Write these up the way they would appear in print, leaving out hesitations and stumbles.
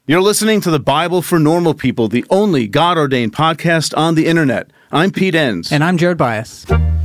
You're listening to the Bible for Normal People, the only God-ordained podcast on the internet. I'm Pete Enns. And I'm Jared Bias.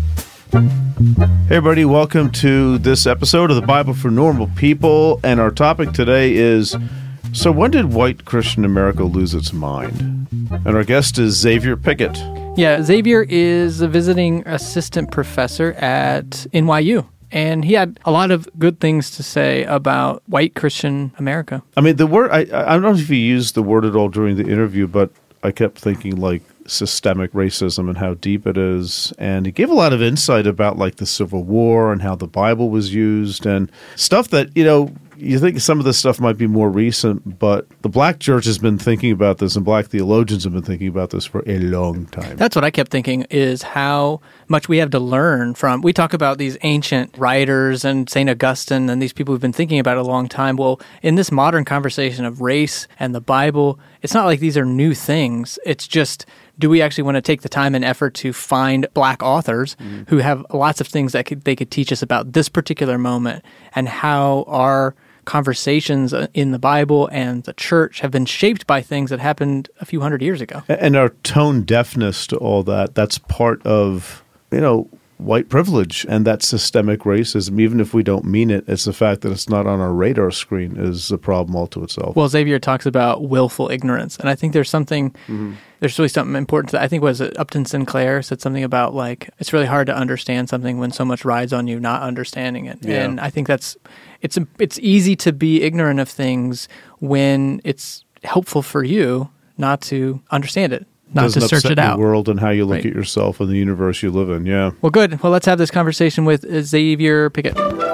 Hey everybody, welcome to this episode of the Bible for Normal People, and our topic today is, so when did white Christian America lose its mind? And our guest is Xavier Pickett. Yeah, Xavier is a visiting assistant professor at NYU, and he had a lot of good things to say about white Christian America. I mean, the word, I don't know if he used the word at all during the interview, but I kept thinking like systemic racism and how deep it is. And he gave a lot of insight about like the Civil War and how the Bible was used and stuff that, you think some of this stuff might be more recent, but the black church has been thinking about this and black theologians have been thinking about this for a long time. That's what I kept thinking, is how much we have to learn from. We talk about these ancient writers and St. Augustine and these people who've been thinking about it a long time. Well, in this modern conversation of race and the Bible, it's not like these are new things. It's just, do we actually want to take the time and effort to find black authors who have lots of things that they could teach us about this particular moment and how our conversations in the Bible and the church have been shaped by things that happened a few hundred years ago. And our tone deafness to all that, that's part of, white privilege and that systemic racism. Even if we don't mean it, it's the fact that it's not on our radar screen is a problem all to itself. Well, Xavier talks about willful ignorance, and I think there's something, there's really something important to that. I think was it Upton Sinclair said something about like, it's really hard to understand something when so much rides on you not understanding it. Yeah. And I think it's easy to be ignorant of things when it's helpful for you not to understand it. Not to search it out. The world and how you look at yourself and the universe you live in, yeah. Well, good. Well, let's have this conversation with Xavier Pickett.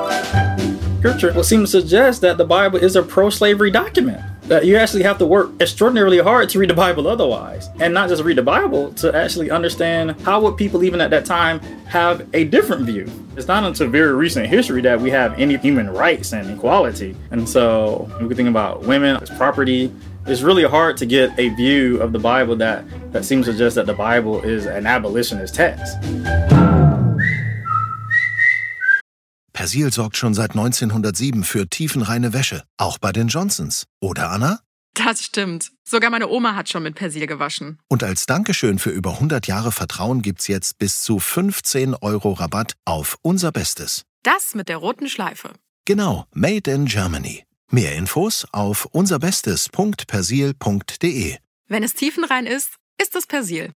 Scripture will seem to suggest that the Bible is a pro-slavery document, that you actually have to work extraordinarily hard to read the Bible otherwise, and not just read the Bible, to actually understand how would people even at that time have a different view. It's not until very recent history that we have any human rights and equality. And so we can think about women as property. It's really hard to get a view of the Bible that seems to suggest that the Bible is an abolitionist text. Persil sorgt schon seit 1907 für tiefenreine Wäsche, auch bei den Johnsons. Oder, Anna? Das stimmt. Sogar meine Oma hat schon mit Persil gewaschen. Und als Dankeschön für über 100 Jahre Vertrauen gibt's jetzt bis zu 15 € Rabatt auf unser Bestes. Das mit der roten Schleife. Genau, Made in Germany. Mehr Infos auf unserbestes.persil.de. Wenn es tiefenrein ist, ist es Persil.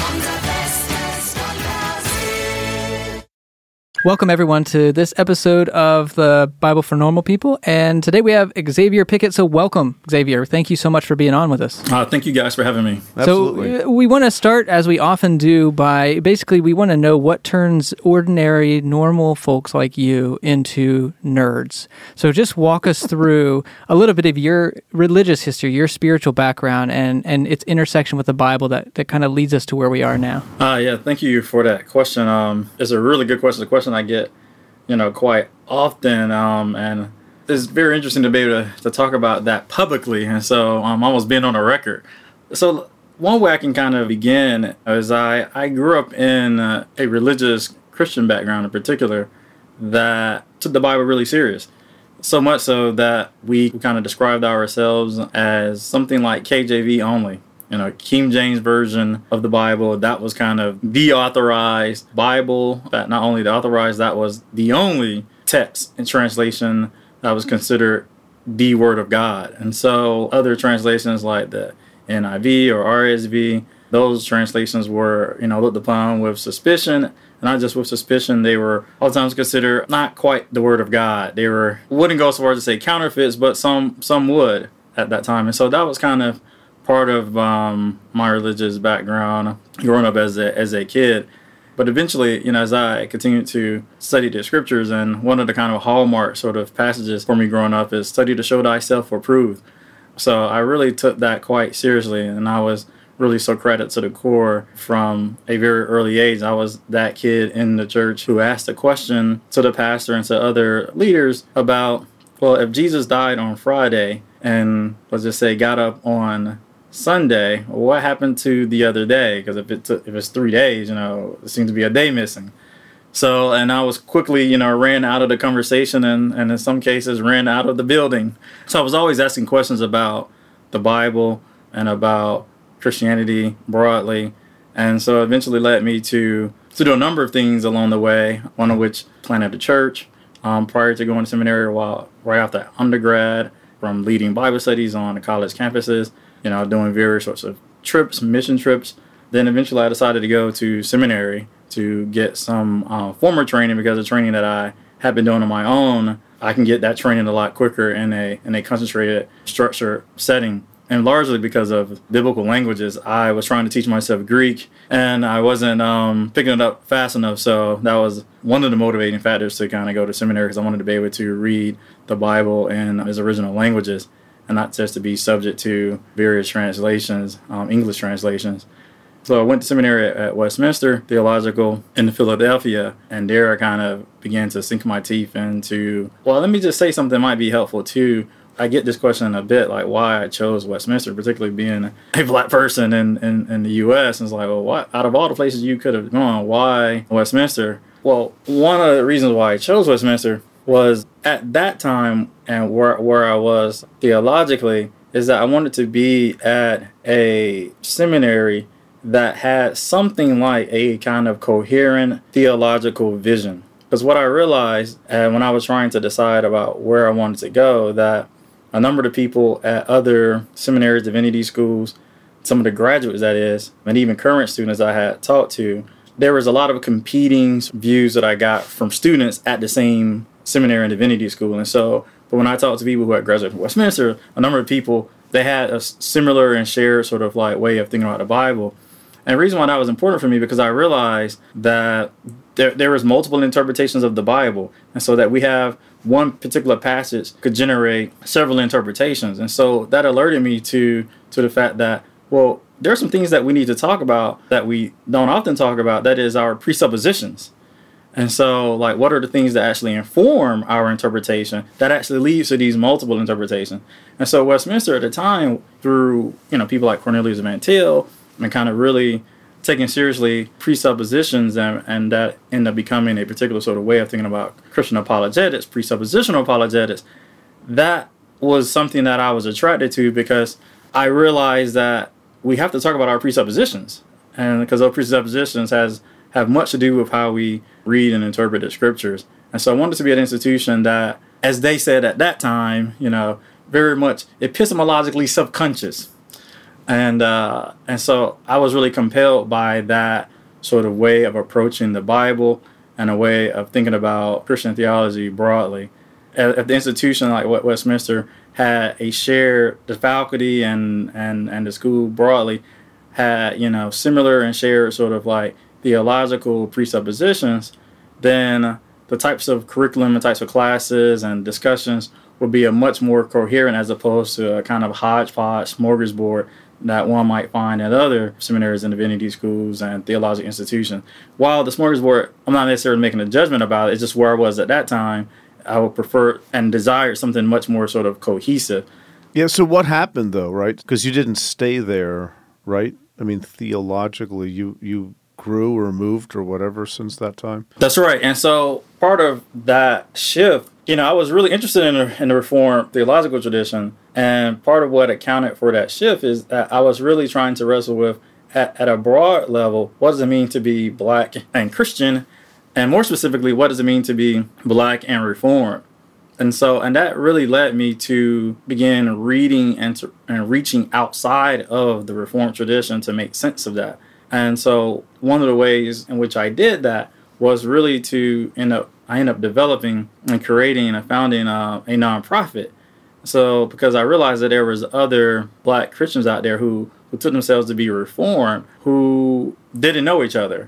Welcome, everyone, to this episode of the Bible for Normal People. And today we have Xavier Pickett. So welcome, Xavier. Thank you so much for being on with us. Thank you guys for having me. Absolutely. So we want to start, as we often do, by basically we want to know what turns ordinary, normal folks like you into nerds. So just walk us through a little bit of your religious history, your spiritual background, and its intersection with the Bible that kind of leads us to where we are now. Yeah, thank you for that question. It's a really good question. The question I get, quite often, and it's very interesting to be able to talk about that publicly, and so I'm almost being on a record. So one way I can kind of begin is I grew up in a religious Christian background in particular that took the Bible really serious. So much so that we kind of described ourselves as something like KJV only. King James Version of the Bible, that was kind of the authorized Bible. That not only the authorized, that was the only text and translation that was considered the Word of God. And so other translations like the NIV or RSV, those translations were, looked upon with suspicion. And not just with suspicion, they were all the times considered not quite the Word of God. They wouldn't go so far as to say counterfeits, but some would at that time. And so that was kind of part of my religious background growing up as a kid. But eventually, as I continued to study the scriptures, and one of the kind of hallmark sort of passages for me growing up is study to show thyself approved. So I really took that quite seriously, and I was really Socratic to the core from a very early age. I was that kid in the church who asked a question to the pastor and to other leaders about, well, if Jesus died on Friday and let's just say got up on Sunday, what happened to the other day? Because if it's 3 days, it seems to be a day missing. So, and I was quickly, ran out of the conversation and in some cases ran out of the building. So I was always asking questions about the Bible and about Christianity broadly. And so it eventually led me to do a number of things along the way, one of which planted a church prior to going to seminary right after undergrad, from leading Bible studies on the college campuses, doing various sorts of trips, mission trips. Then eventually I decided to go to seminary to get some formal training, because the training that I had been doing on my own, I can get that training a lot quicker in a concentrated, structured setting. And largely because of biblical languages, I was trying to teach myself Greek, and I wasn't picking it up fast enough. So that was one of the motivating factors to kind of go to seminary, because I wanted to be able to read the Bible in its original languages and not just to be subject to various translations, English translations. So I went to seminary at Westminster Theological in Philadelphia, and there I kind of began to sink my teeth into, well, let me just say something that might be helpful too. I get this question a bit, like why I chose Westminster, particularly being a black person in the U.S. And it's like, well, what, out of all the places you could have gone, why Westminster? Well, one of the reasons why I chose Westminster was at that time, and where I was theologically, is that I wanted to be at a seminary that had something like a kind of coherent theological vision. Because what I realized when I was trying to decide about where I wanted to go, that a number of the people at other seminaries, divinity schools, some of the graduates, that is, and even current students I had talked to, there was a lot of competing views that I got from students at the same seminary and divinity school. And so, but when I talked to people who had graduated from Westminster, a number of people, they had a similar and shared sort of like way of thinking about the Bible. And the reason why that was important for me, because I realized that there was multiple interpretations of the Bible. And so that we have one particular passage could generate several interpretations. And so that alerted me to the fact that, well, there are some things that we need to talk about that we don't often talk about, that is our presuppositions. And so, like, what are the things that actually inform our interpretation that actually leads to these multiple interpretations? And so Westminster at the time, through, people like Cornelius Van Til, and kind of really taking seriously presuppositions, and that ended up becoming a particular sort of way of thinking about Christian apologetics, presuppositional apologetics. That was something that I was attracted to, because I realized that we have to talk about our presuppositions, and because those presuppositions have much to do with how we read and interpret the scriptures. And so I wanted to be an institution that, as they said at that time, very much epistemologically subconscious. And so I was really compelled by that sort of way of approaching the Bible and a way of thinking about Christian theology broadly. At the institution like Westminster had a shared, the faculty and the school broadly had, similar and shared sort of like theological presuppositions, then the types of curriculum and types of classes and discussions would be a much more coherent, as opposed to a kind of hodgepodge smorgasbord that one might find at other seminaries and divinity schools and theological institutions. While the smorgasbord, I'm not necessarily making a judgment about it, it's just where I was at that time. I would prefer and desire something much more sort of cohesive. Yeah, so what happened though, right? Because you didn't stay there, right? I mean, theologically, you grew or moved or whatever since that time? That's right. And so part of that shift, I was really interested in the Reformed theological tradition. And part of what accounted for that shift is that I was really trying to wrestle with, at a broad level, what does it mean to be black and Christian? And more specifically, what does it mean to be black and Reformed? And that really led me to begin reading and reaching outside of the Reformed tradition to make sense of that. And so one of the ways in which I did that was really to I ended up developing and creating and founding a nonprofit. So because I realized that there was other black Christians out there who took themselves to be Reformed, who didn't know each other.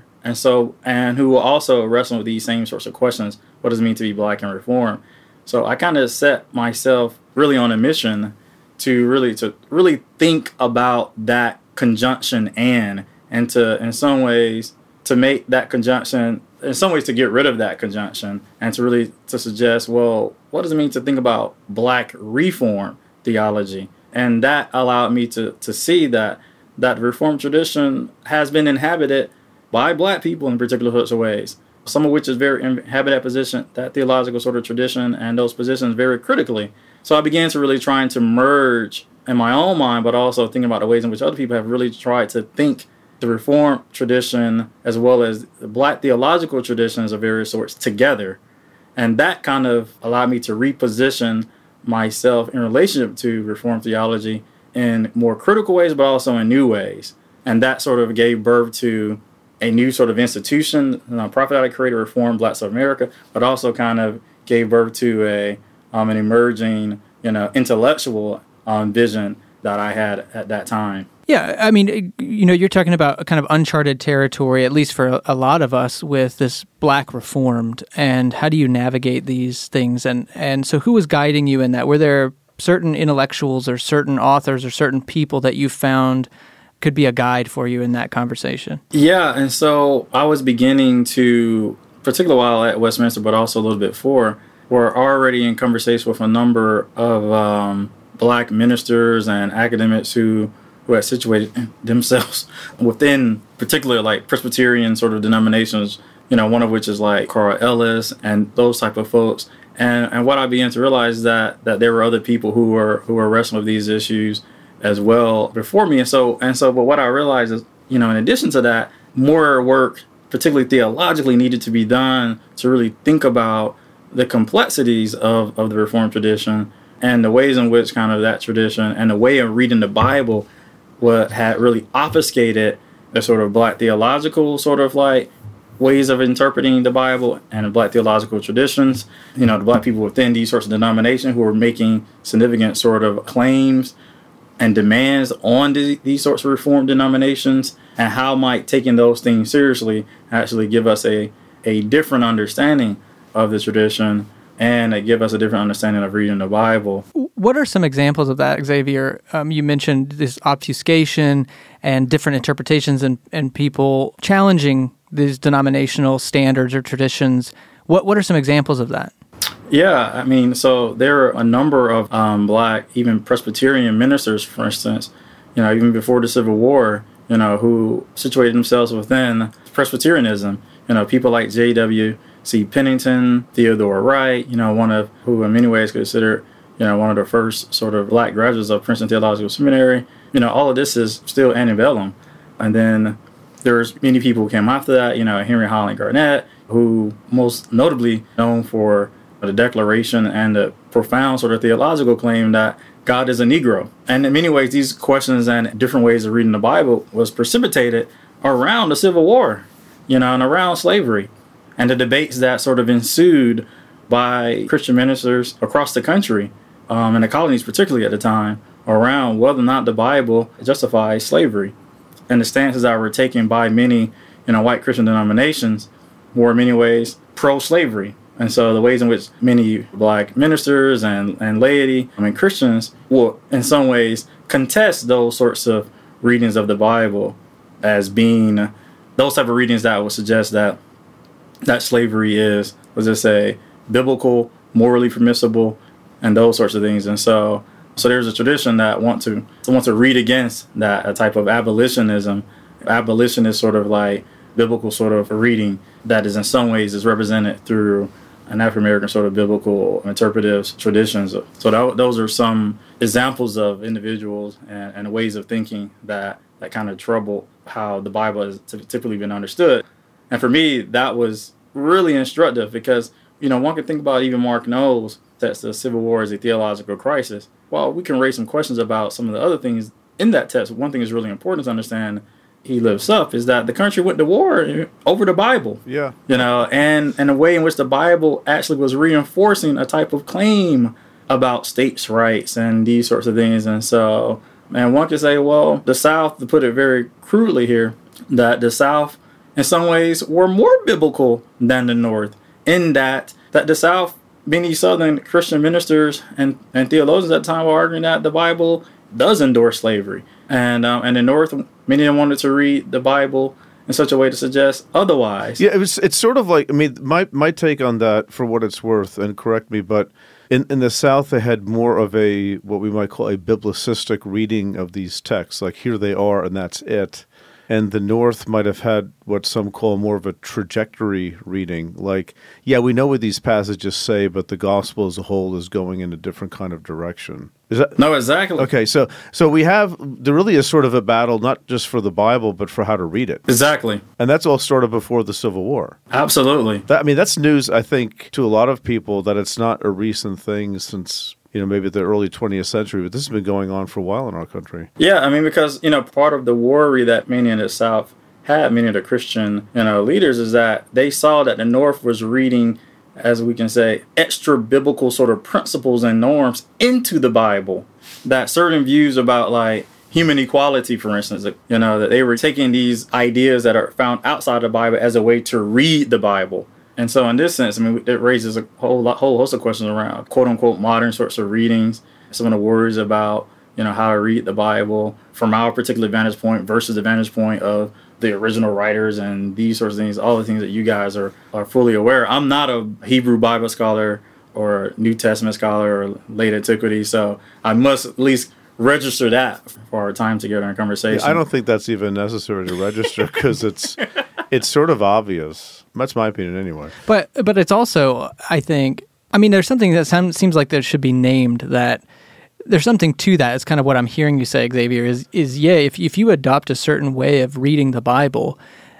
And who were also wrestling with these same sorts of questions. What does it mean to be black and Reformed? So I kind of set myself really on a mission to really think about that conjunction and to, in some ways, to make that conjunction, in some ways to get rid of that conjunction, and to suggest, well, what does it mean to think about black Reformed theology? And that allowed me to see that the Reformed tradition has been inhabited by black people in particular sorts of ways, some of which is very inhabit that position, that theological sort of tradition, and those positions very critically. So I began to really trying to merge in my own mind, but also thinking about the ways in which other people have really tried to think the Reformed tradition as well as the Black theological traditions of various sorts together. And that kind of allowed me to reposition myself in relationship to Reformed theology in more critical ways, but also in new ways. And that sort of gave birth to a new sort of institution, a nonprofit that I created, Reformed Black South America, but also kind of gave birth to an emerging, intellectual vision that I had at that time. Yeah, I mean, you're talking about a kind of uncharted territory, at least for a lot of us, with this Black Reformed, and how do you navigate these things? And so who was guiding you in that? Were there certain intellectuals or certain authors or certain people that you found could be a guide for you in that conversation? Yeah, and so I was beginning to, particularly while at Westminster, but also a little bit before, were already in conversation with a number of Black ministers and academics who had situated themselves within particular like Presbyterian sort of denominations, one of which is like Carl Ellis and those type of folks. And what I began to realize that there were other people who were wrestling with these issues as well before me. But what I realized is, in addition to that, more work, particularly theologically, needed to be done to really think about the complexities of the Reformed tradition and the ways in which kind of that tradition and the way of reading the Bible what had really obfuscated the sort of Black theological sort of like ways of interpreting the Bible and the Black theological traditions. The Black people within these sorts of denominations who were making significant sort of claims and demands on these sorts of Reformed denominations, and how might taking those things seriously actually give us a different understanding of the tradition and give us a different understanding of reading the Bible. What are some examples of that, Xavier? You mentioned this obfuscation and different interpretations and people challenging these denominational standards or traditions. What are some examples of that? Yeah, I mean, so there are a number of Black, even Presbyterian ministers, for instance, even before the Civil War, who situated themselves within Presbyterianism. People like J.W.C. Pennington, Theodore Wright, who in many ways considered, one of the first sort of Black graduates of Princeton Theological Seminary. All of this is still antebellum. And then there's many people who came after that, Henry Highland Garnett, who most notably known for the declaration and the profound sort of theological claim that God is a Negro. And in many ways, these questions and different ways of reading the Bible was precipitated around the Civil War, and around slavery, and the debates that sort of ensued by Christian ministers across the country, and the colonies particularly at the time, around whether or not the Bible justifies slavery. And the stances that were taken by many, white Christian denominations were in many ways pro-slavery. And so the ways in which many Black ministers and laity and Christians will, in some ways, contest those sorts of readings of the Bible as being those type of readings that would suggest that slavery is, let's just say, biblical, morally permissible, and those sorts of things. And so there's a tradition that want to read against that, a type of abolitionism. Abolitionist sort of like biblical sort of reading that is in some ways is represented through an African-American sort of biblical interpretive traditions. So those are some examples of individuals and ways of thinking that kind of trouble how the Bible has typically been understood. And for me, that was really instructive because, one can think about even Mark Knowles, that the Civil War is a theological crisis. Well, we can raise some questions about some of the other things in that text. One thing is really important to understand he lives up is that the country went to war over the Bible. Yeah. And the way in which the Bible actually was reinforcing a type of claim about states' rights and these sorts of things. And so, one could say, well, the South, to put it very crudely here, that the South in some ways were more biblical than the North, in that the South, many Southern Christian ministers and theologians at the time were arguing that the Bible does endorse slavery. And the North, many of them wanted to read the Bible in such a way to suggest otherwise. Yeah, it's sort of like, my take on that, for what it's worth, and correct me, but in the South they had more of what we might call a biblicistic reading of these texts, like here they are and that's it. And the North might have had what some call more of a trajectory reading. Like, yeah, we know what these passages say, but the gospel as a whole is going in a different kind of direction. Is that No, exactly. okay? So there really is sort of a battle, not just for the Bible, but for how to read it. Exactly. And that's all started before the Civil War. Absolutely. That's news, I think, to a lot of people, that it's not a recent thing since, maybe the early 20th century, but this has been going on for a while in our country. Yeah, I mean, because, part of the worry that many in the South had, many of the Christian, leaders, is that they saw that the North was reading, as we can say, extra biblical sort of principles and norms into the Bible. That certain views about, like, human equality, for instance, that they were taking these ideas that are found outside the Bible as a way to read the Bible. And so in this sense, it raises a whole host of questions around quote unquote modern sorts of readings, some of the worries about, how to read the Bible from our particular vantage point versus the vantage point of the original writers and these sorts of things, all the things that you guys are fully aware. I'm not a Hebrew Bible scholar or New Testament scholar or late antiquity, so I must at least register that for our time together in conversation. Yeah, I don't think that's even necessary to register because it's sort of obvious. That's my opinion anyway. But it's also, I think, there's something that seems like that should be named, that there's something to that. It's kind of what I'm hearing you say, Xavier, is if you adopt a certain way of reading the Bible,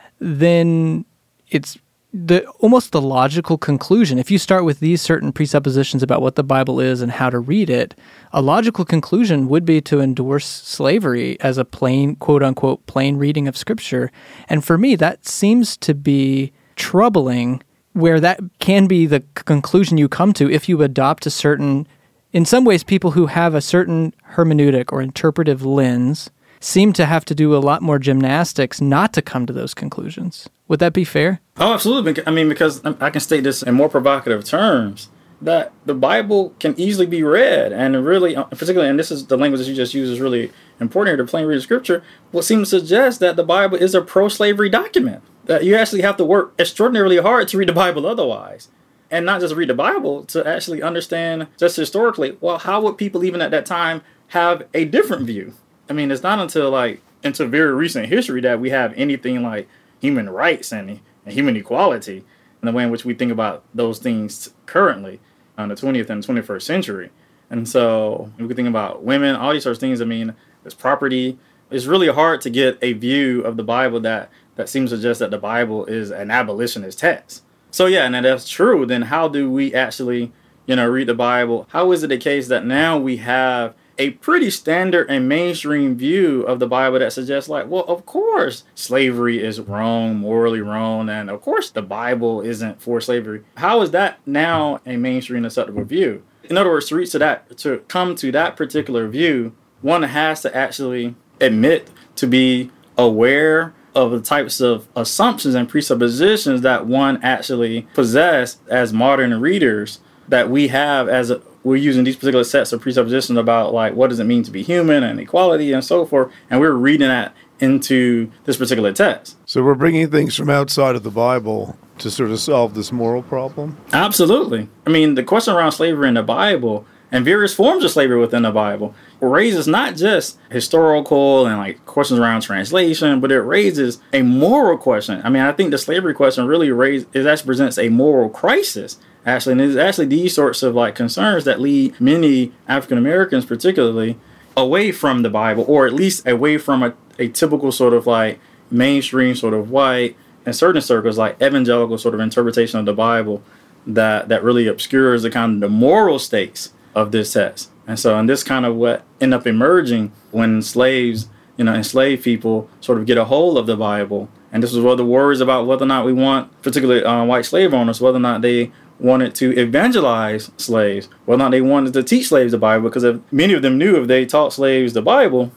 then it's almost the logical conclusion. If you start with these certain presuppositions about what the Bible is and how to read it, a logical conclusion would be to endorse slavery as a plain, quote unquote, plain reading of Scripture. And for me, that seems to be troubling, where that can be the conclusion you come to if you adopt a certain, in some ways, people who have a certain hermeneutic or interpretive lens seem to have to do a lot more gymnastics not to come to those conclusions. Would that be fair? Oh, absolutely. Because I can state this in more provocative terms, that the Bible can easily be read, and really, particularly, and this is the language that you just used is really important here, to plain read of Scripture, what seems to suggest that the Bible is a pro-slavery document, that you actually have to work extraordinarily hard to read the Bible otherwise. And not just read the Bible, to actually understand just historically, well, how would people even at that time have a different view? It's not until into very recent history that we have anything like human rights and human equality in the way in which we think about those things currently in the 20th and 21st century. And so we can think about women, all these sorts of things. There's property. It's really hard to get a view of the Bible that seems to suggest that the Bible is an abolitionist text. So yeah, and if that's true, then how do we actually, read the Bible? How is it the case that now we have a pretty standard and mainstream view of the Bible that suggests, of course, slavery is wrong, morally wrong, and of course the Bible isn't for slavery. How is that now a mainstream acceptable view? In other words, to come to that particular view, one has to actually admit to be aware of the types of assumptions and presuppositions that one actually possess as modern readers, that we have we're using these particular sets of presuppositions about what does it mean to be human and equality and so forth, and we're reading that into this particular text. So we're bringing things from outside of the Bible to sort of solve this moral problem? Absolutely. The question around slavery in the Bible and various forms of slavery within the Bible raises not just historical and questions around translation, but it raises a moral question. I think the slavery question really actually presents a moral crisis. Actually, and it's actually these sorts of concerns that lead many African Americans, particularly, away from the Bible, or at least away from a typical sort of mainstream sort of white, in certain circles, evangelical sort of interpretation of the Bible that really obscures the moral stakes of this text. And so, and this kind of what end up emerging when slaves, enslaved people sort of get a hold of the Bible. And this was one of the worries about whether or not we want, particularly white slave owners, whether or not they wanted to evangelize slaves, whether or not they wanted to teach slaves the Bible, because many of them knew if they taught slaves the Bible,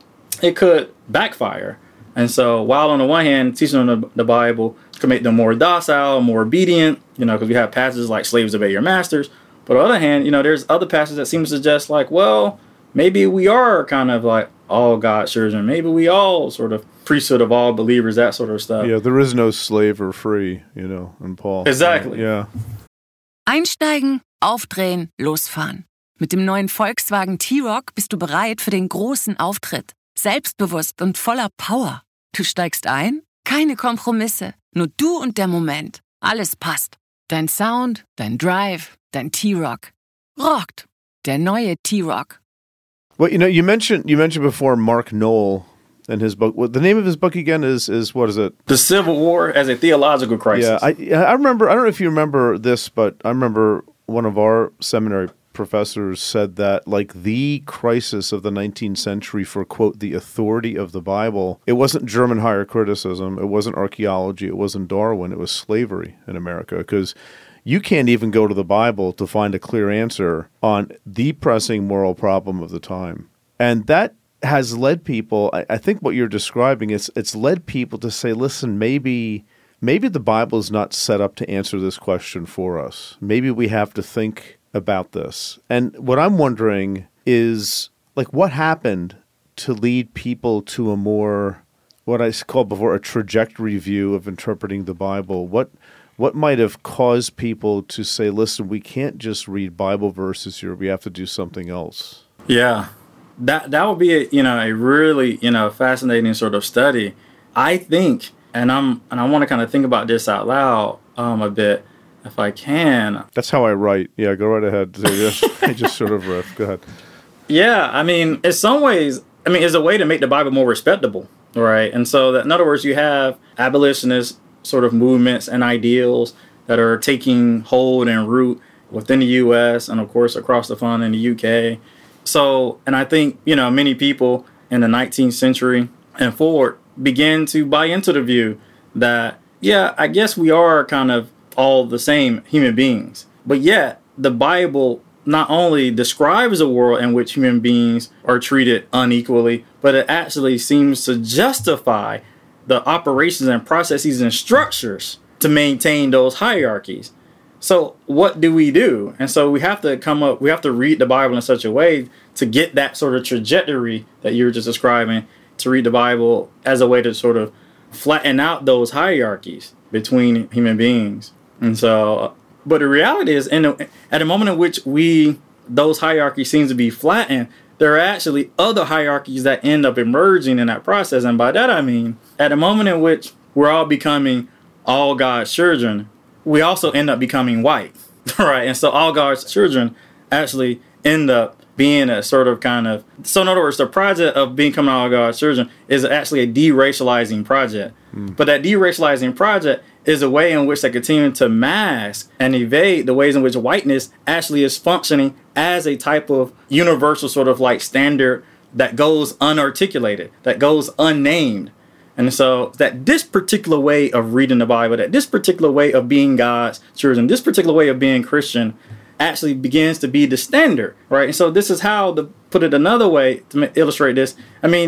it could backfire. And so while on the one hand, teaching them the Bible could make them more docile, more obedient, because we have passages like slaves obey your masters. But on the other hand, there's other passages that seem to suggest maybe we are kind of all God's children. Maybe we all sort of priesthood of all believers, that sort of stuff. Yeah, there is no slave or free, in Paul. Exactly. Yeah. Einsteigen, aufdrehen, losfahren. Mit dem neuen Volkswagen T-Roc bist du bereit für den großen Auftritt. Selbstbewusst und voller Power. Du steigst ein? Keine Kompromisse. Nur du und der Moment. Alles passt. Dein Sound, dein Drive, dein T-Rock. Rockt. Der neue T-Rock. Well, you mentioned before Mark Noll and his book. Well, the name of his book again is what is it? The Civil War as a Theological Crisis. Yeah, I remember. I don't know if you remember this, but I remember one of our seminary professors said that, like, the crisis of the 19th century for, quote, the authority of the Bible, it wasn't German higher criticism, it wasn't archaeology, it wasn't Darwin, it was slavery in America, because you can't even go to the Bible to find a clear answer on the pressing moral problem of the time. And that has led people, I think what you're describing, it's led people to say, listen, maybe the Bible is not set up to answer this question for us. Maybe we have to think about this. And what I'm wondering is, like, what happened to lead people to a more, what I called before, a trajectory view of interpreting the Bible? What might have caused people to say, listen, we can't just read Bible verses here, we have to do something else? Yeah. That would be a really fascinating sort of study. I think, and I want to kind of think about this out loud a bit, if I can. That's how I write. Yeah, go right ahead. I just sort of riff. Go ahead. Yeah, I mean, in some ways, it's a way to make the Bible more respectable, right? And so, that, in other words, you have abolitionist sort of movements and ideals that are taking hold and root within the U.S. and, of course, across the pond in the U.K. So, and I think, many people in the 19th century and forward began to buy into the view that, yeah, I guess we are kind of all the same human beings. But yet, the Bible not only describes a world in which human beings are treated unequally, but it actually seems to justify the operations and processes and structures to maintain those hierarchies. So what do we do? And so we have to read the Bible in such a way to get that sort of trajectory that you were just describing, to read the Bible as a way to sort of flatten out those hierarchies between human beings. And so, but the reality is, at a moment in which those hierarchies seem to be flattened, there are actually other hierarchies that end up emerging in that process. And by that I mean, at a moment in which we're all becoming all God's children, we also end up becoming white, right? And so all God's children actually end up being a sort of so in other words, the project of becoming all God's children is actually a deracializing project. But that deracializing project is a way in which they continue to mask and evade the ways in which whiteness actually is functioning as a type of universal sort of like standard that goes unarticulated, that goes unnamed. And so that this particular way of reading the Bible, that this particular way of being God's children, this particular way of being Christian actually begins to be the standard, right? And so this is how, to put it another way to illustrate this,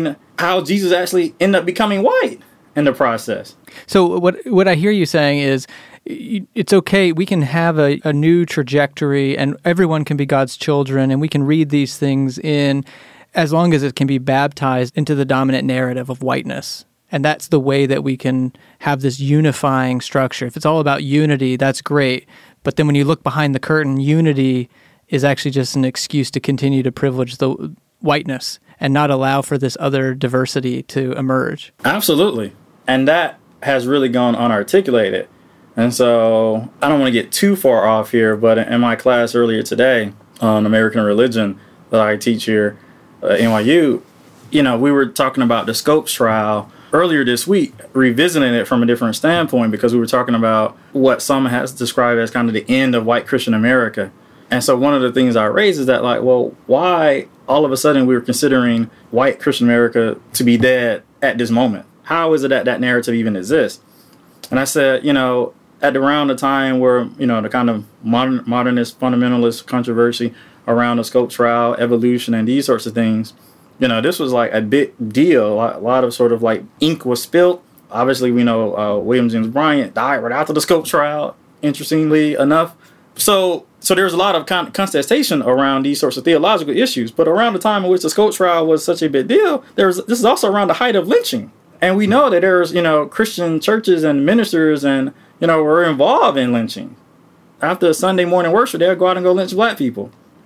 how Jesus actually ended up becoming white in the process. So what I hear you saying is, it's okay, we can have a new trajectory and everyone can be God's children and we can read these things in as long as it can be baptized into the dominant narrative of whiteness. And that's the way that we can have this unifying structure. If it's all about unity, that's great. But then when you look behind the curtain, unity is actually just an excuse to continue to privilege the whiteness and not allow for this other diversity to emerge. Absolutely. And that has really gone unarticulated. And so I don't want to get too far off here, but in my class earlier today on American religion that I teach here at NYU, we were talking about the Scopes trial earlier this week, revisiting it from a different standpoint, because we were talking about what some has described as kind of the end of white Christian America. And so one of the things I raised is that, like, well, why all of a sudden we were considering white Christian America to be dead at this moment? How is it that that narrative even exists? And I said, at around the time where, the kind of modernist fundamentalist controversy around the Scopes trial, evolution, and these sorts of things, this was like a big deal. A lot of sort of like ink was spilled. Obviously, we know William James Bryant died right after the Scopes trial, interestingly enough. So there's a lot of contestation around these sorts of theological issues. But around the time in which the Scopes trial was such a big deal, this is also around the height of lynching. And we know that there's, Christian churches and ministers and, were involved in lynching. After Sunday morning worship, they'll go out and go lynch black people.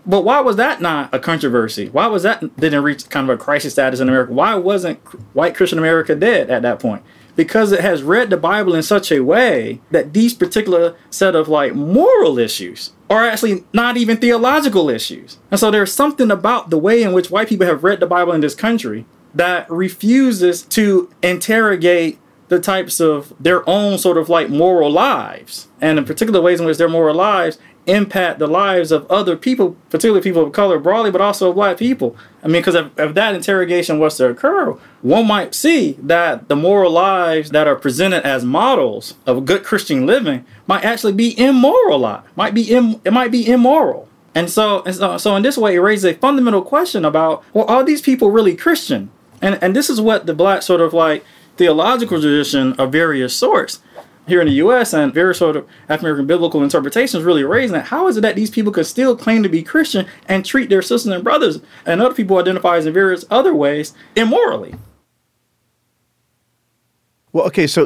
But why was that not a controversy? Why was that didn't reach kind of a crisis status in America? Why wasn't white Christian America dead at that point? Because it has read the Bible in such a way that these particular set of like moral issues are actually not even theological issues. And so there's something about the way in which white people have read the Bible in this country that refuses to interrogate the types of their own sort of like moral lives, and in particular ways in which their moral lives impact the lives of other people, particularly people of color broadly, but also black people. I mean, because if that interrogation was to occur, one might see that the moral lives that are presented as models of good Christian living might actually be immoral. It might be immoral. And so in this way, it raises a fundamental question about, well, are these people really Christian? And this is what the black sort of like theological tradition of various sorts here in the U.S. and various sort of African-American biblical interpretations really raising that. How is it that these people could still claim to be Christian and treat their sisters and brothers and other people identified in various other ways immorally? Well, okay, so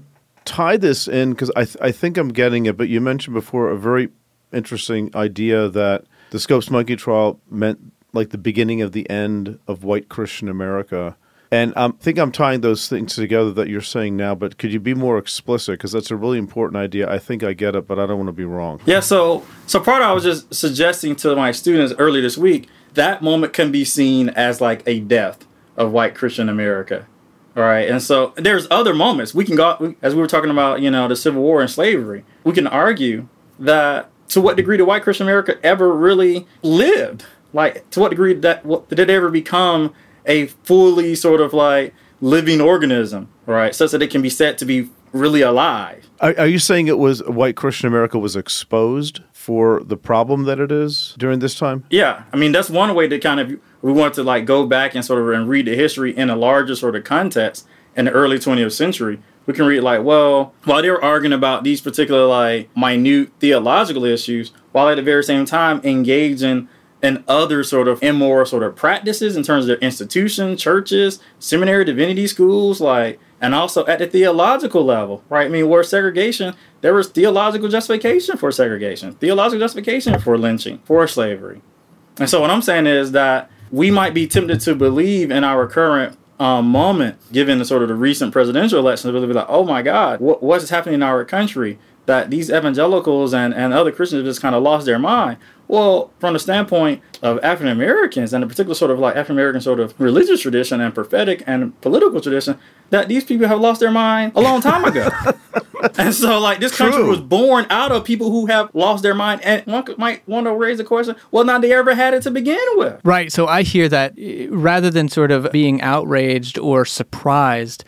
tie this in, because I think I'm getting it, but you mentioned before a very interesting idea that the Scopes Monkey trial meant like the beginning of the end of white Christian America. And I think I'm tying those things together that you're saying now, but could you be more explicit? Because that's a really important idea. I think I get it, but I don't want to be wrong. Yeah, so part I was just suggesting to my students earlier this week, that moment can be seen as like a death of white Christian America. All right, and so there's other moments. We can go, as we were talking about, the Civil War and slavery, we can argue that to what degree did white Christian America ever really lived? Like, to what degree did it ever become a fully sort of like living organism, right? Such that it can be said to be really alive. Are you saying it was white Christian America was exposed for the problem that it is during this time? Yeah. I mean, that's one way to kind of, we want to like go back and sort of and read the history in a larger sort of context in the early 20th century. We can read like, well, while they were arguing about these particular like minute theological issues, while at the very same time engaging in other sort of immoral sort of practices in terms of their institutions, churches, seminary, divinity schools, like, and also at the theological level, right? I mean, where segregation, there was theological justification for segregation, theological justification for lynching, for slavery. And so what I'm saying is that we might be tempted to believe in our current moment, given the sort of the recent presidential elections, really be like, oh my God, what is happening in our country? That these evangelicals and other Christians have just kind of lost their mind. Well, from the standpoint of African Americans and the particular sort of like African American sort of religious tradition and prophetic and political tradition, that these people have lost their mind a long time ago. And so like this country was born out of people who have lost their mind. And one might want to raise the question, well, now they ever had it to begin with. Right. So I hear that rather than sort of being outraged or surprised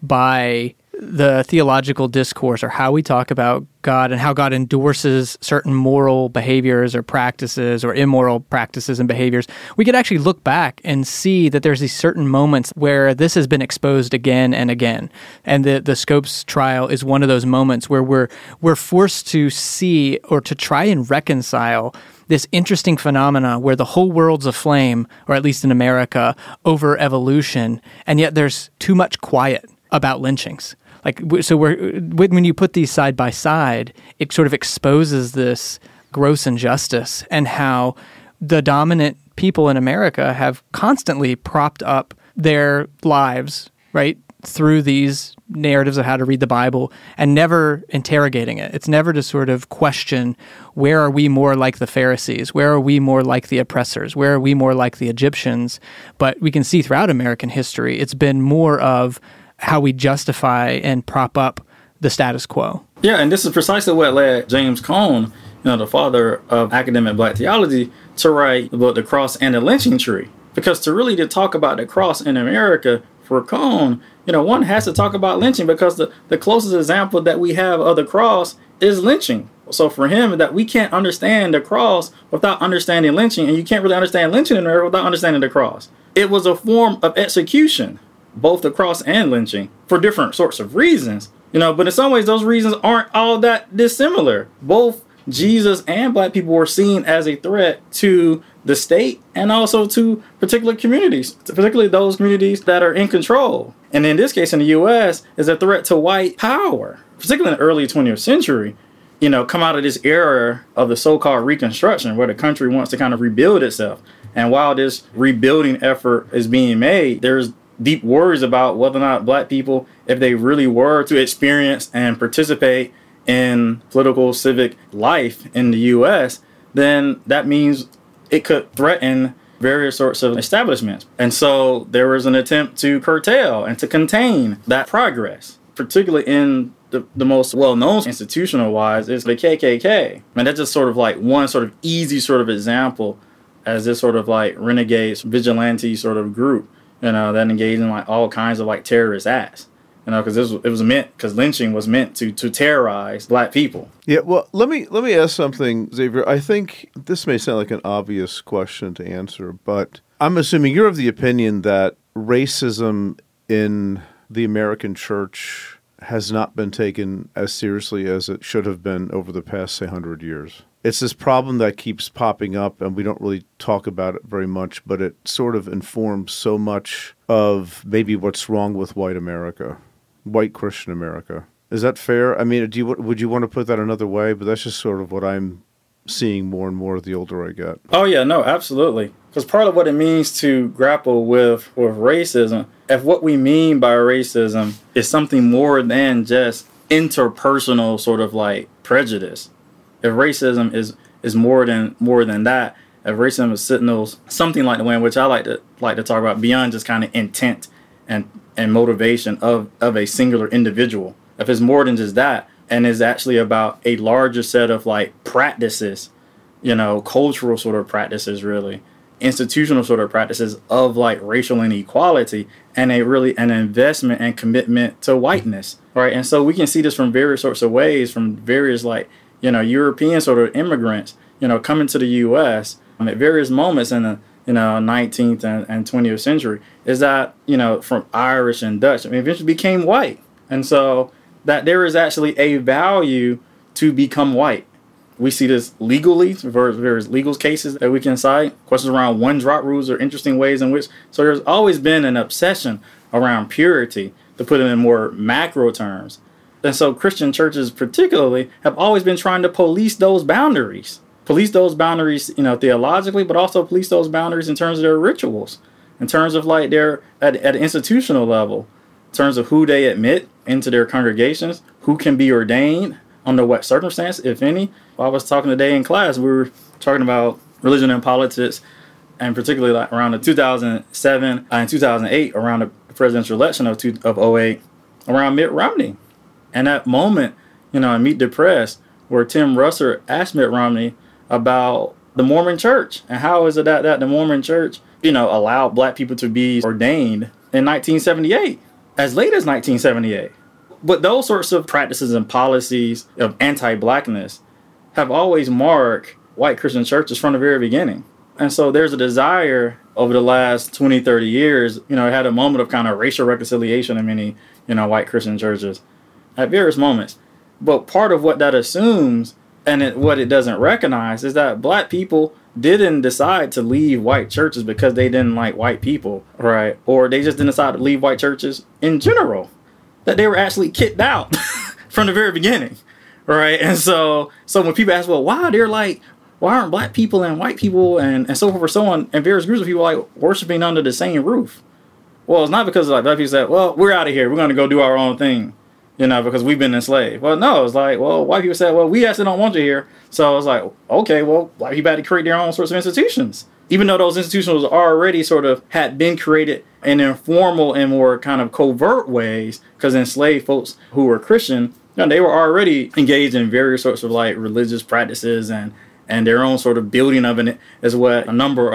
by the theological discourse or how we talk about God and how God endorses certain moral behaviors or practices or immoral practices and behaviors, we could actually look back and see that there's these certain moments where this has been exposed again and again. And the Scopes trial is one of those moments where we're forced to see or to try and reconcile this interesting phenomena where the whole world's aflame, or at least in America, over evolution, and yet there's too much quiet about lynchings. Like, so when you put these side by side, it sort of exposes this gross injustice and how the dominant people in America have constantly propped up their lives, right, through these narratives of how to read the Bible and never interrogating it. It's never to sort of question, where are we more like the Pharisees? Where are we more like the oppressors? Where are we more like the Egyptians? But we can see throughout American history, it's been more of how we justify and prop up the status quo. Yeah, and this is precisely what led James Cone, the father of academic black theology, to write the book The Cross and the Lynching Tree. Because to talk about the cross in America for Cone, one has to talk about lynching, because the closest example that we have of the cross is lynching. So for him, that we can't understand the cross without understanding lynching, and you can't really understand lynching in America without understanding the cross. It was a form of execution, both the cross and lynching, for different sorts of reasons. But in some ways, those reasons aren't all that dissimilar. Both Jesus and black people were seen as a threat to the state and also to particular communities, particularly those communities that are in control. And in this case, in the U.S., is a threat to white power, particularly in the early 20th century. come out of this era of the so-called Reconstruction, where the country wants to kind of rebuild itself. And while this rebuilding effort is being made, there's deep worries about whether or not black people, if they really were to experience and participate in political civic life in the U.S., then that means it could threaten various sorts of establishments. And so there was an attempt to curtail and to contain that progress, particularly in the most well-known institutional-wise is the KKK. And that's just sort of like one sort of easy sort of example as this sort of like renegades, vigilante sort of group, that engaged in like all kinds of like terrorist acts. Because it was meant, because lynching was meant to terrorize black people. Yeah, well, let me ask something, Xavier. I think this may sound like an obvious question to answer, but I'm assuming you're of the opinion that racism in the American church has not been taken as seriously as it should have been over the past, say, 100 years. It's this problem that keeps popping up, and we don't really talk about it very much, but it sort of informs so much of maybe what's wrong with white America. White Christian America. Is that fair? I mean, would you want to put that another way? But that's just sort of what I'm seeing more and more the older I get. Oh, yeah, no, absolutely. Because part of what it means to grapple with racism, if what we mean by racism is something more than just interpersonal sort of like prejudice, if racism is more than that, if racism signals something like the way in which I like to talk about beyond just kind of intent and motivation of a singular individual. If it's more than just that, and is actually about a larger set of like practices, cultural sort of practices, really, institutional sort of practices of like racial inequality, and an investment and commitment to whiteness, right? And so we can see this from various sorts of ways, from various like, European sort of immigrants, coming to the U.S. At various moments in the 19th and 20th century, is that, from Irish and Dutch, eventually became white. And so that there is actually a value to become white. We see this legally, various legal cases that we can cite. Questions around one-drop rules are interesting ways in which, so there's always been an obsession around purity, to put it in more macro terms. And so Christian churches particularly have always been trying to police those boundaries. Theologically, but also police those boundaries in terms of their rituals, in terms of like their at an institutional level, in terms of who they admit into their congregations, who can be ordained, under what circumstance, if any. While I was talking today in class, we were talking about religion and politics, and particularly like around the 2007 and 2008, around the presidential election of 2008, around Mitt Romney. And that moment, in Meet the Press, where Tim Russert asked Mitt Romney about the Mormon Church and how is it that the Mormon Church, allowed black people to be ordained in 1978, as late as 1978. But those sorts of practices and policies of anti-blackness have always marked white Christian churches from the very beginning. And so there's a desire over the last 20, 30 years, it had a moment of kind of racial reconciliation in many, white Christian churches at various moments. But part of what that assumes, and what it doesn't recognize, is that black people didn't decide to leave white churches because they didn't like white people, right? Or they just didn't decide to leave white churches in general. That they were actually kicked out from the very beginning, right? And so when people ask, well, why aren't black people and white people and so forth and so on, and various groups of people like worshiping under the same roof? Well, it's not because like black people said, well, we're out of here, we're going to go do our own thing, because we've been enslaved. Well, no, it's like, well, white people said, well, we actually don't want you here. So it's like, okay, well, black people had to create their own sorts of institutions. Even though those institutions already sort of had been created in informal and more kind of covert ways, because enslaved folks who were Christian, they were already engaged in various sorts of like religious practices and their own sort of building of it, is what a number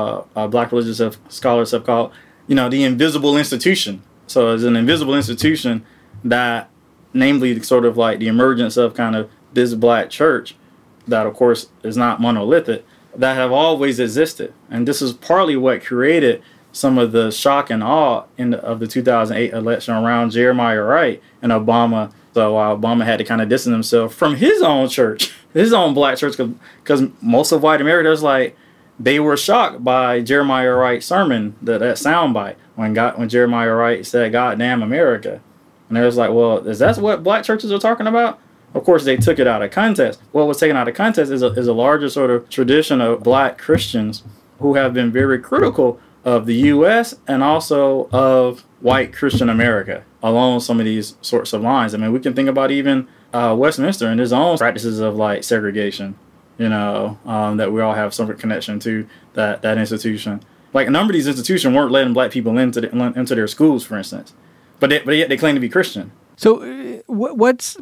of black religious scholars have called, the invisible institution. So it's an invisible institution that, namely sort of like the emergence of kind of this black church that, of course, is not monolithic, that have always existed. And this is partly what created some of the shock and awe of the 2008 election around Jeremiah Wright and Obama. So Obama had to kind of distance himself from his own church, his own black church, because most of white America was like, they were shocked by Jeremiah Wright's sermon, that soundbite, when Jeremiah Wright said, "God damn America." And they was like, well, is that what black churches are talking about? Of course, they took it out of context. What was taken out of context is a larger sort of tradition of black Christians who have been very critical of the U.S. and also of white Christian America along some of these sorts of lines. I mean, we can think about even Westminster and his own practices of like segregation, that we all have some connection to that institution. Like a number of these institutions weren't letting black people into their schools, for instance, but yet they claim to be Christian. So, what's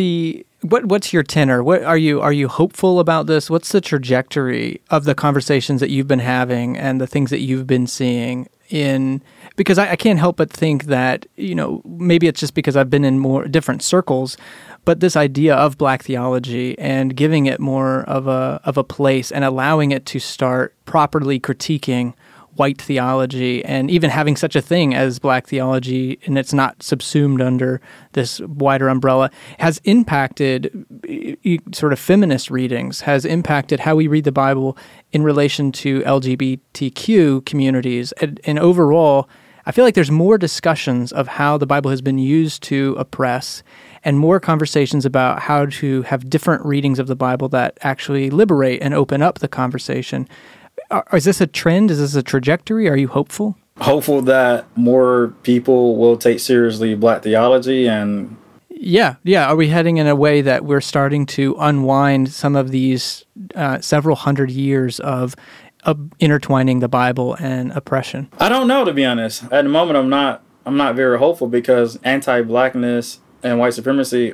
your tenor? What are you hopeful about this? What's the trajectory of the conversations that you've been having and the things that you've been seeing in? Because I can't help but think that maybe it's just because I've been in more different circles, but this idea of black theology and giving it more of a place and allowing it to start properly critiquing white theology and even having such a thing as black theology, and it's not subsumed under this wider umbrella, has impacted sort of feminist readings, has impacted how we read the Bible in relation to LGBTQ communities. And overall, I feel like there's more discussions of how the Bible has been used to oppress and more conversations about how to have different readings of the Bible that actually liberate and open up the conversation. Is this a trend? Is this a trajectory? Are you hopeful? Hopeful that more people will take seriously black theology and... Yeah. Are we heading in a way that we're starting to unwind some of these several hundred years of intertwining the Bible and oppression? I don't know, to be honest. At the moment, I'm not very hopeful because anti-blackness and white supremacy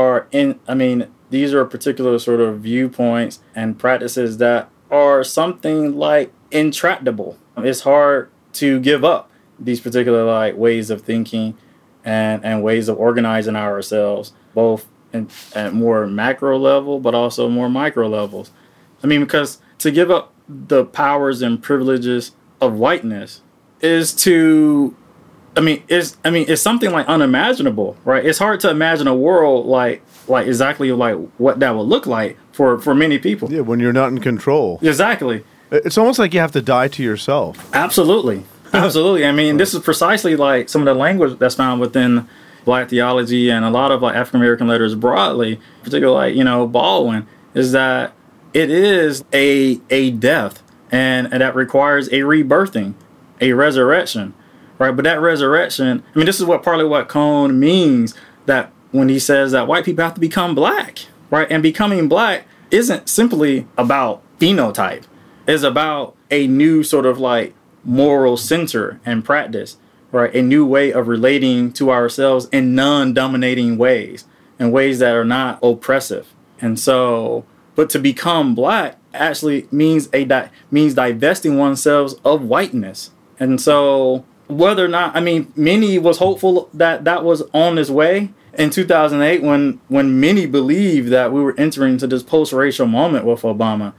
these are particular sort of viewpoints and practices that are something like intractable. It's hard to give up these particular like ways of thinking and ways of organizing ourselves, both at more macro level, but also more micro levels. I mean, because to give up the powers and privileges of whiteness is something like unimaginable, right? It's hard to imagine a world like exactly like what that would look like for many people. Yeah, when you're not in control. Exactly. It's almost like you have to die to yourself. Absolutely. I mean, this is precisely like some of the language that's found within black theology and a lot of like African American letters broadly, particularly like, Baldwin, is that it is a death and that requires a rebirthing, a resurrection, right? But that resurrection, I mean, this is partly what Cone means, that when he says that white people have to become black, right? And becoming black isn't simply about phenotype. It's about a new sort of like moral center and practice, right? A new way of relating to ourselves in non-dominating ways, in ways that are not oppressive. And so, but to become black actually means divesting oneself of whiteness. And so whether or not, many was hopeful that was on its way in 2008 when many believed that we were entering into this post-racial moment with Obama,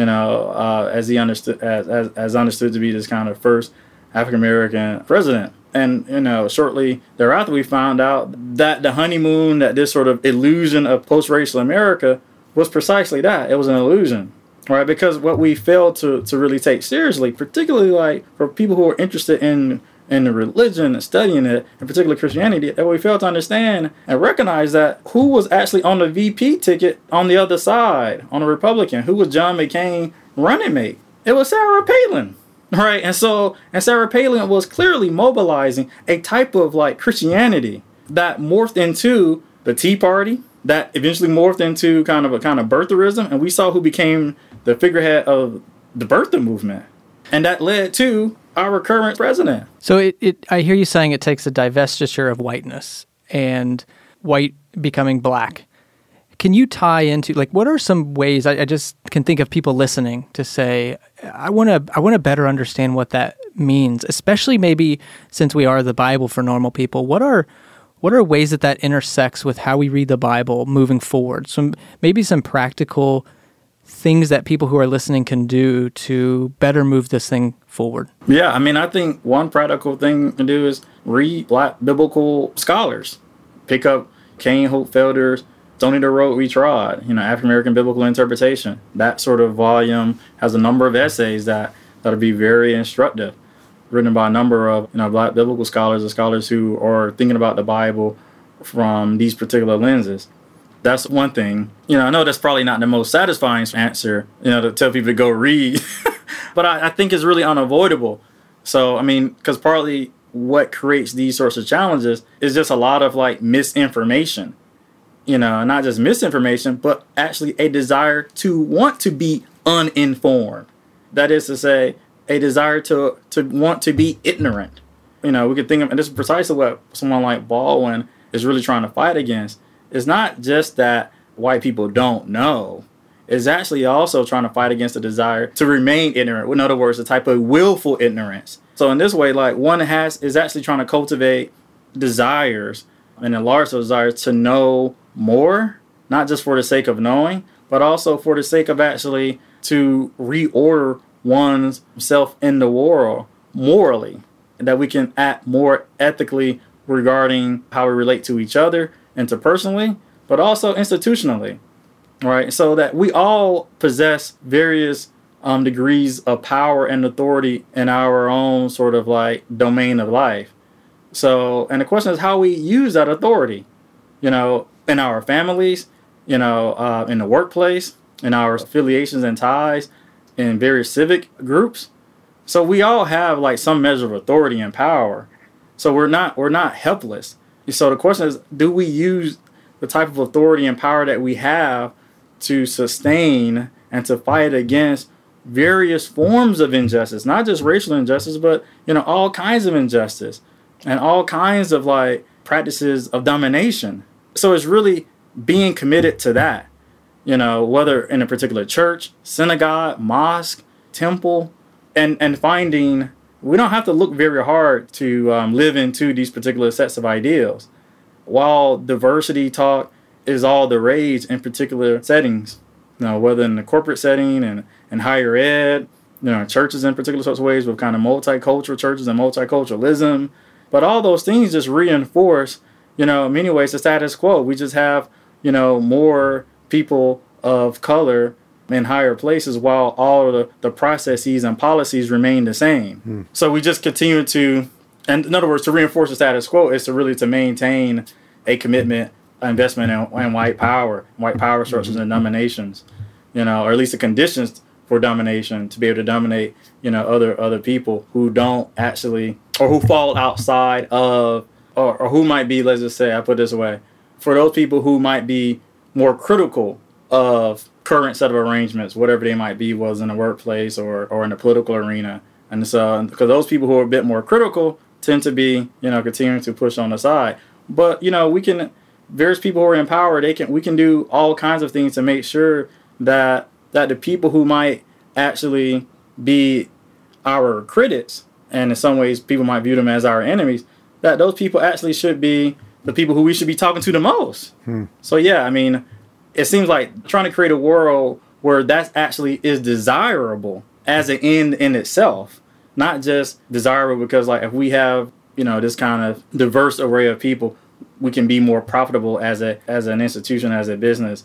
as he understood as understood to be this kind of first African-American president. And, shortly thereafter, we found out that the honeymoon, that this sort of illusion of post-racial America was precisely that. It was an illusion, right? Because what we failed to really take seriously, particularly like for people who are interested in the religion and studying it, in particular Christianity, that we failed to understand and recognize that who was actually on the VP ticket on the other side, on the Republican, who was John McCain running mate. It was Sarah Palin. Right, and Sarah Palin was clearly mobilizing a type of like Christianity that morphed into the Tea Party, that eventually morphed into kind of birtherism, and we saw who became the figurehead of the birther movement, and that led to our current president. So I hear you saying it takes a divestiture of whiteness and white becoming black. Can you tie into, like, what are some ways, I just can think of people listening to say, I want to better understand what that means, especially maybe since we are the Bible for normal people. What are ways that intersects with how we read the Bible moving forward? Maybe some practical things that people who are listening can do to better move this thing forward. Yeah, I think one practical thing you can do is read black biblical scholars. Pick up Kane Hopefelder's Stony the Road We Trod, African American Biblical Interpretation. That sort of volume has a number of essays that'll be very instructive, written by a number of black biblical scholars or scholars who are thinking about the Bible from these particular lenses. That's one thing. I know that's probably not the most satisfying answer, to tell people to go read. But I think it's really unavoidable. So, because partly what creates these sorts of challenges is just a lot of like misinformation. Not just misinformation, but actually a desire to want to be uninformed. That is to say, a desire to want to be ignorant. We could think of, and this is precisely what someone like Baldwin is really trying to fight against. It's not just that white people don't know. It's actually also trying to fight against the desire to remain ignorant. In other words, a type of willful ignorance. So in this way, like one is actually trying to cultivate desires and enlarge those desires to know more, not just for the sake of knowing, but also for the sake of actually to reorder one's self in the world morally, and that we can act more ethically regarding how we relate to each other interpersonally, but also institutionally, right? So that we all possess various degrees of power and authority in our own sort of like domain of life. So, and the question is how we use that authority, in our families, in the workplace, in our affiliations and ties, in various civic groups. So we all have like some measure of authority and power. So we're not helpless. So the question is, do we use the type of authority and power that we have to sustain and to fight against various forms of injustice, not just racial injustice, but, all kinds of injustice and all kinds of like practices of domination. So it's really being committed to that, whether in a particular church, synagogue, mosque, temple, and finding we don't have to look very hard to live into these particular sets of ideals. While diversity talk is all the rage in particular settings, whether in the corporate setting and higher ed, churches in particular sorts of ways with kind of multicultural churches and multiculturalism. But all those things just reinforce, in many ways, the status quo. We just have, more people of color in higher places while all of the processes and policies remain the same. So we just continue to, and in other words, to reinforce the status quo is to really to maintain a commitment, investment in white power structures and dominations, or at least the conditions for domination to be able to dominate, other people who don't actually, or who fall outside of, or who might be, let's just say, I put it this way, for those people who might be more critical of current set of arrangements, whatever they might be, was in the workplace or in the political arena. And so, because those people who are a bit more critical tend to be, continuing to push on the side. But, various people who are in power, we can do all kinds of things to make sure that the people who might actually be our critics, and in some ways people might view them as our enemies, that those people actually should be the people who we should be talking to the most. So, yeah, it seems like trying to create a world where that actually is desirable as an end in itself, not just desirable because, like, if we have, this kind of diverse array of people, we can be more profitable as an institution, as a business,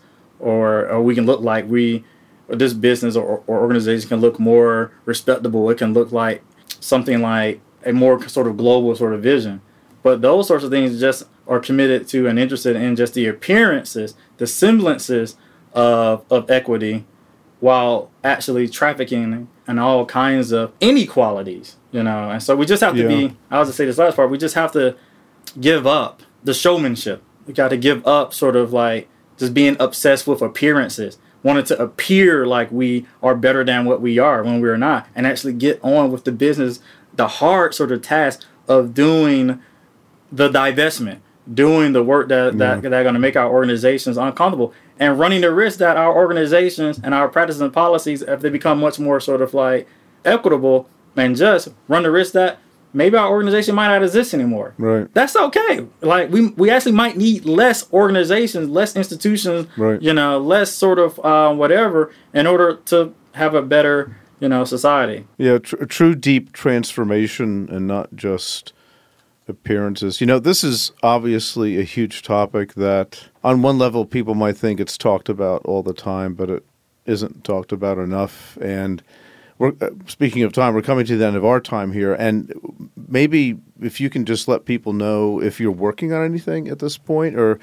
or we can look like this business or organization can look more respectable. It can look like something like a more sort of global sort of vision. But those sorts of things just are committed to and interested in just the appearances, the semblances of equity, while actually trafficking in all kinds of inequalities, And so we just have to be, I was to say this last part, we just have to give up the showmanship. We got to give up sort of like just being obsessed with appearances, wanting to appear like we are better than what we are when we're not, and actually get on with the business, the hard sort of task of doing the divestment, doing the work that are going to make our organizations uncomfortable, and running the risk that our organizations and our practices and policies, if they become much more sort of like equitable and just, run the risk that maybe our organization might not exist anymore. Right. That's okay. Like we actually might need less organizations, less institutions, right. Less sort of whatever in order to have a better, society. Yeah, true deep transformation and not just appearances. This is obviously a huge topic that on one level people might think it's talked about all the time, but it isn't talked about enough. And we're speaking of time, we're coming to the end of our time here. And maybe if you can just let people know if you're working on anything at this point, or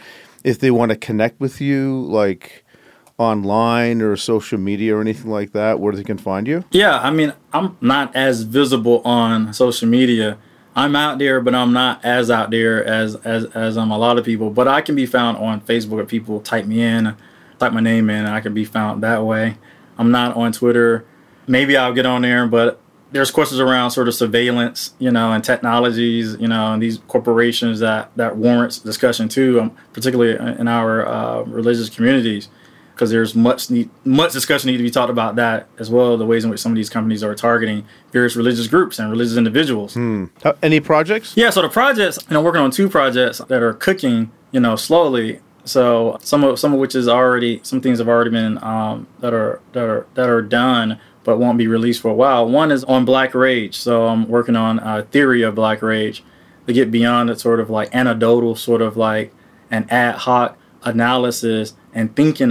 if they want to connect with you, like online or social media or anything like that, where they can find you? Yeah, I mean, I'm not as visible on social media. I'm out there, but I'm not as out there as a lot of people. But I can be found on Facebook if people type my name in, and I can be found that way. I'm not on Twitter. Maybe I'll get on there, but there's questions around sort of surveillance, and technologies, and these corporations that warrants discussion too, particularly in our religious communities, because there's much discussion need to be talked about that as well, the ways in which some of these companies are targeting various religious groups and religious individuals. Any projects? Yeah, so the projects, working on 2 projects that are cooking, slowly. So some of which is already, some things have already been that are done, but won't be released for a while. One is on Black Rage. So I'm working on a theory of Black Rage to get beyond it sort of like anecdotal, sort of like an ad hoc analysis and thinking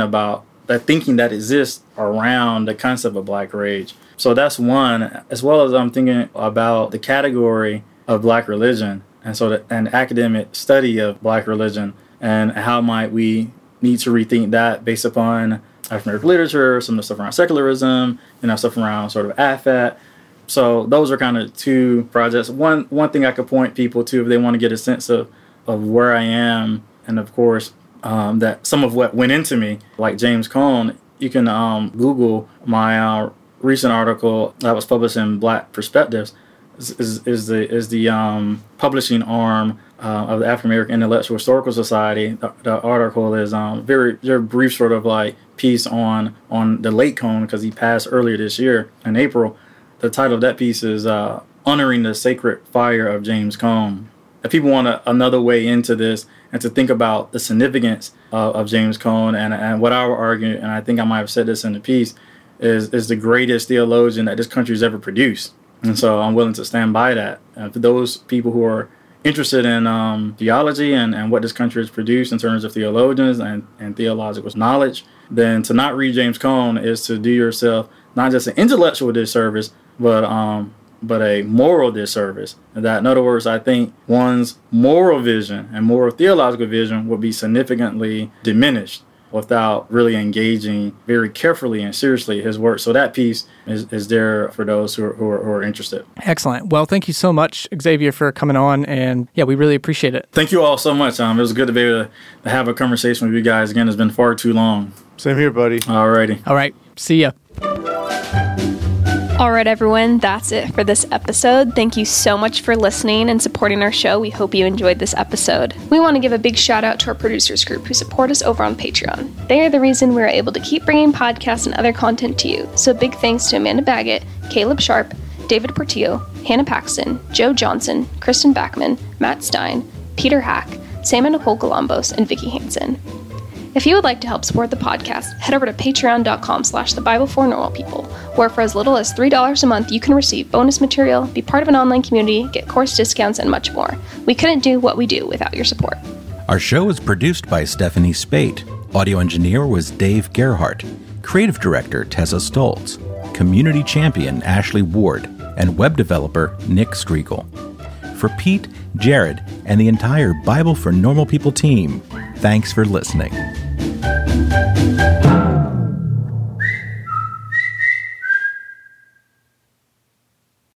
that exists around the concept of Black Rage. So that's one, as well as I'm thinking about the category of Black religion, and so an academic study of Black religion, and how might we need to rethink that based upon African American literature, some of the stuff around secularism, stuff around sort of AFAT. So those are kind of 2 projects. One thing I could point people to if they want to get a sense of where I am, and of course that some of what went into me, like James Cone, you can Google my recent article that was published in Black Perspectives. Is the publishing arm of the African American Intellectual Historical Society. The article is very brief, sort of like piece on the late Cone, because he passed earlier this year in April. The title of that piece is Honoring the Sacred Fire of James Cone. If people want another way into this and to think about the significance of James Cone, and what I would argue, and I think I might have said this in the piece, is the greatest theologian that this country has ever produced. And so I'm willing to stand by that. For those people who are interested in theology and what this country has produced in terms of theologians and theological knowledge, then to not read James Cone is to do yourself not just an intellectual disservice, but a moral disservice. That, in other words, I think one's moral vision and moral theological vision would be significantly diminished without really engaging very carefully and seriously his work. So that piece is there for those who are interested. Excellent. Well, thank you so much, Xavier, for coming on. And yeah, we really appreciate it. Thank you all so much. It was good to be able to have a conversation with you guys. Again, it's been far too long. Same here, buddy. All righty. All right. See ya. All right, everyone, that's it for this episode. Thank you so much for listening and supporting our show. We hope you enjoyed this episode. We want to give a big shout out to our producers group who support us over on Patreon. They are the reason we're able to keep bringing podcasts and other content to you. So big thanks to Amanda Baggett, Caleb Sharp, David Portillo, Hannah Paxton, Joe Johnson, Kristen Backman, Matt Stein, Peter Hack, Sam and Nicole Galambos, and Vicky Hansen. If you would like to help support the podcast, head over to patreon.com/thebiblefornormalpeople, where for as little as $3 a month, you can receive bonus material, be part of an online community, get course discounts, and much more. We couldn't do what we do without your support. Our show is produced by Stephanie Spate. Audio engineer was Dave Gerhardt. Creative director Tessa Stoltz. Community champion Ashley Ward. And web developer Nick Striegel. For Pete, Jared, and the entire Bible for Normal People team, thanks for listening.